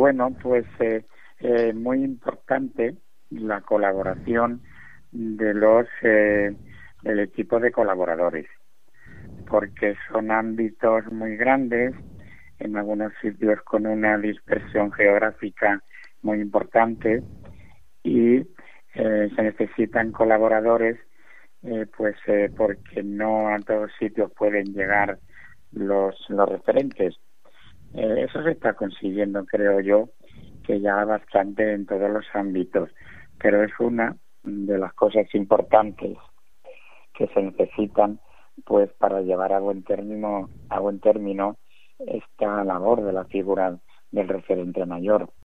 bueno, pues muy importante la colaboración de del equipo de colaboradores, porque son ámbitos muy grandes, en algunos sitios con una dispersión geográfica muy importante, y se necesitan colaboradores porque no a todos sitios pueden llegar los referentes. Eso se está consiguiendo, creo yo, que ya bastante en todos los ámbitos, pero es una de las cosas importantes que se necesitan pues para llevar a buen término esta labor de la figura del referente mayor.